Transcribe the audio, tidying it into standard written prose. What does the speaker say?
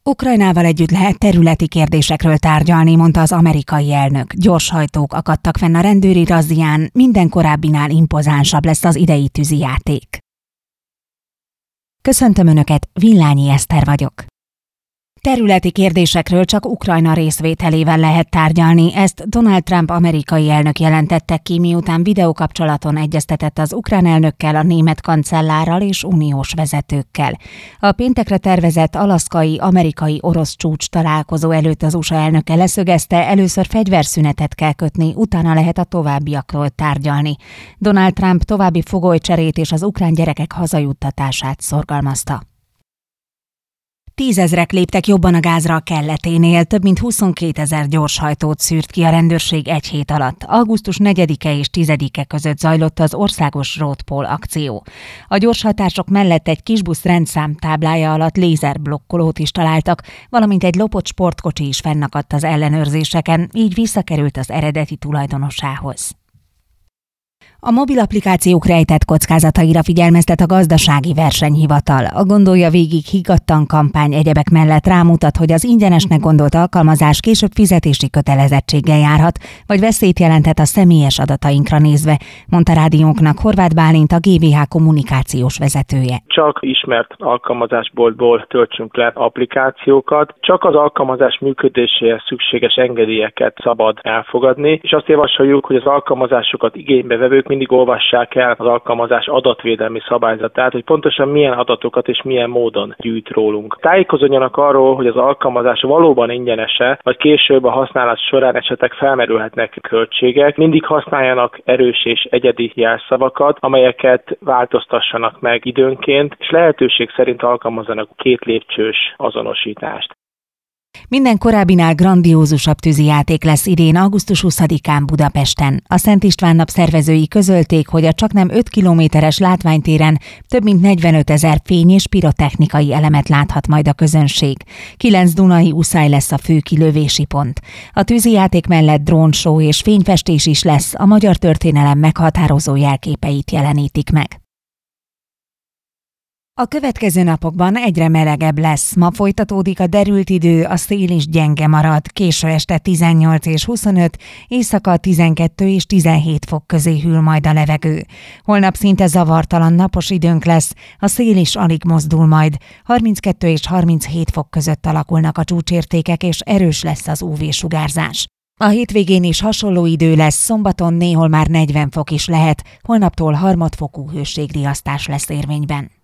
Ukrajnával együtt lehet területi kérdésekről tárgyalni, mondta az amerikai elnök. Gyorshajtók akadtak fenn a rendőri razzián, minden korábbinál impozánsabb lesz az idei tűzijáték. Köszöntöm Önöket, Villányi Eszter vagyok. Területi kérdésekről csak Ukrajna részvételével lehet tárgyalni, ezt Donald Trump amerikai elnök jelentette ki, miután videókapcsolaton egyeztetett az ukrán elnökkel, a német kancellárral és uniós vezetőkkel. A péntekre tervezett alaszkai amerikai-orosz csúcs találkozó előtt az USA elnöke leszögezte, először fegyverszünetet kell kötni, utána lehet a továbbiakról tárgyalni. Donald Trump további fogolycserét és az ukrán gyerekek hazajuttatását szorgalmazta. 10 000 léptek jobban a gázra a kelleténél, több mint 22 000 gyorshajtót szűrt ki a rendőrség egy hét alatt. Augusztus 4-e és 10-e között zajlott az országos Roadpol akció. A gyorshajtások mellett egy kisbusz rendszám táblája alatt lézerblokkolót is találtak, valamint egy lopott sportkocsi is fennakadt az ellenőrzéseken, így visszakerült az eredeti tulajdonosához. A mobil applikációk rejtett kockázataira figyelmeztet a gazdasági versenyhivatal. A Gondolja végig higgadtan kampány egyebek mellett rámutat, hogy az ingyenesnek gondolt alkalmazás később fizetési kötelezettséggel járhat, vagy veszélyt jelenthet a személyes adatainkra nézve, mondta rádiónknak Horváth Bálint, a GVH kommunikációs vezetője. Csak ismert alkalmazásboltból töltsünk le applikációkat, csak az alkalmazás működéséhez szükséges engedélyeket szabad elfogadni, és azt javasoljuk, hogy az alkalmazásokat igénybe vevők mindig olvassák el az alkalmazás adatvédelmi szabályzatát, hogy pontosan milyen adatokat és milyen módon gyűjt rólunk. Tájékozódjanak arról, hogy az alkalmazás valóban ingyenese, vagy később a használat során esetleg felmerülhetnek költségek. Mindig használjanak erős és egyedi jelszavakat, amelyeket változtassanak meg időnként, és lehetőség szerint alkalmazzanak 2 lépcsős azonosítást. Minden korábbinál grandiózusabb tűzijáték lesz idén, augusztus 20-án Budapesten. A Szent István nap szervezői közölték, hogy a csaknem 5 kilométeres látványtéren több mint 45 000 fény- és pirotechnikai elemet láthat majd a közönség. 9 dunai uszály lesz a fő kilövési pont. A tűzijáték mellett drónshow és fényfestés is lesz, a magyar történelem meghatározó jelképeit jelenítik meg. A következő napokban egyre melegebb lesz. Ma folytatódik a derült idő, a szél is gyenge marad, késő este 18 és 25, éjszaka 12 és 17 fok közé hűl majd a levegő. Holnap szinte zavartalan napos időnk lesz, a szél is alig mozdul majd. 32 és 37 fok között alakulnak a csúcsértékek, és erős lesz az UV-sugárzás. A hétvégén is hasonló idő lesz, szombaton néhol már 40 fok is lehet, holnaptól harmadfokú hőségriasztás lesz érvényben.